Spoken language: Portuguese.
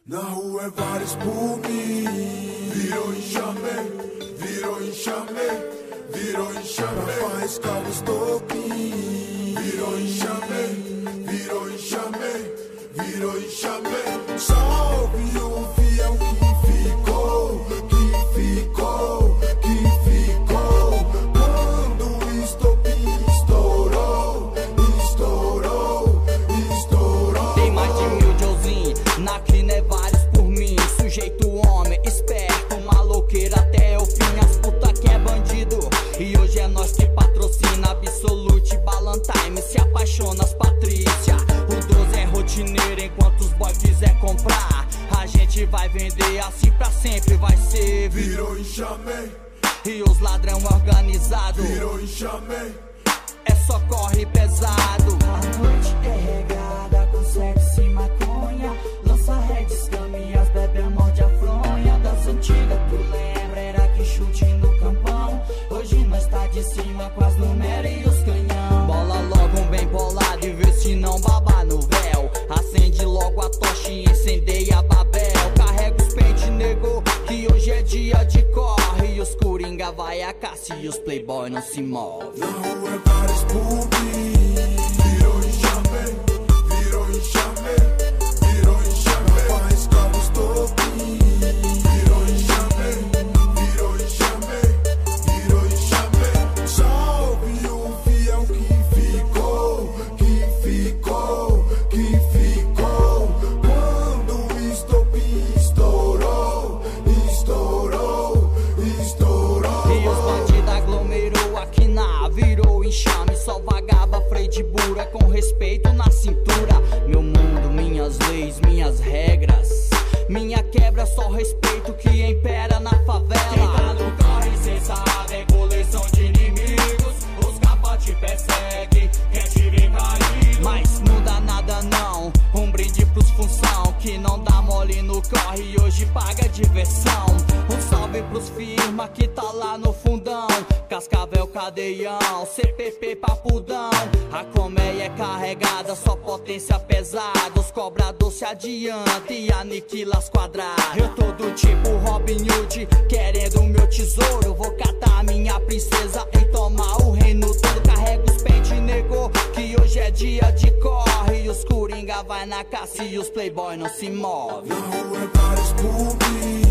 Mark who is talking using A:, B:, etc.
A: Na rua é vários por mim. Virou enxame, virou enxame, virou enxame. Na faísca do estopim. Virou enxame, virou enxame, virou enxame. Salve o fiel que ficou, que ficou, que ficou. Quando o estopim estourou, estourou, estourou.
B: Tem mais de 1000 Joezinho, na crina é vários por mim. Sujeito homem, esperto, maloqueiro até o fim. As puta que é bandido, e hoje é nós que patrocina. Absolute, Ballantime, se apaixona as Patrícia. O 12 é rotineiro, enquanto os boys quiser comprar, a gente vai vender assim pra sempre, vai ser.
A: Virou enxame,
B: E os ladrão organizado,
A: virou enxame.
B: é só corre pesado.
C: A noite é regada com sexo e maconha. Lança redes, caminhas, bebe a morde a fronha. Das antigas tu lembra, era que chute no campão. Hoje nós tá de cima com as números e os canhão.
B: Bola logo um bem bolado e vê se não baba no véu. Acende logo a tocha e incendeia a Babel. Carrega os pente, negou, que hoje é dia de corre. E os coringa vai a caça e os playboy não se move.
A: Na rua é vários por mim. Virou enxame, virou enxame, virou enxame. Na faísca do estopim. Virou enxame, virou enxame, virou enxame. Salve o fiel que ficou, que ficou, que ficou. Quando o estopim estourou, estourou, estourou.
B: E os bandidos aglomerou aqui na virou enxame. Só vagaba, freio de bura com respeito na cintura. Meu mundo, minhas leis, minhas regras. Minha quebra, só respeito que impera na favela.
C: Quem tá no corre, cê sabe, é coleção de inimigos. Os capa te perseguem, quer te ver caído.
B: Mas não dá nada não, um brinde pros função que não dá mole no corre e hoje paga diversão. Um salve pros firma que tá lá no fundão, Cascavel, Cadeião, CPP, Papudão. A colmeia é carregada, só potência pesada. Os cobrador se adianta e aniquila as quadradas. Eu tô do tipo Robin Hood, querendo o meu tesouro. Vou catar minha princesa e tomar o reino todo. Carrega os pente, negou, que hoje é dia de corre. E os coringa vai na caça e os playboy não se move.
A: Na rua é vários por mim.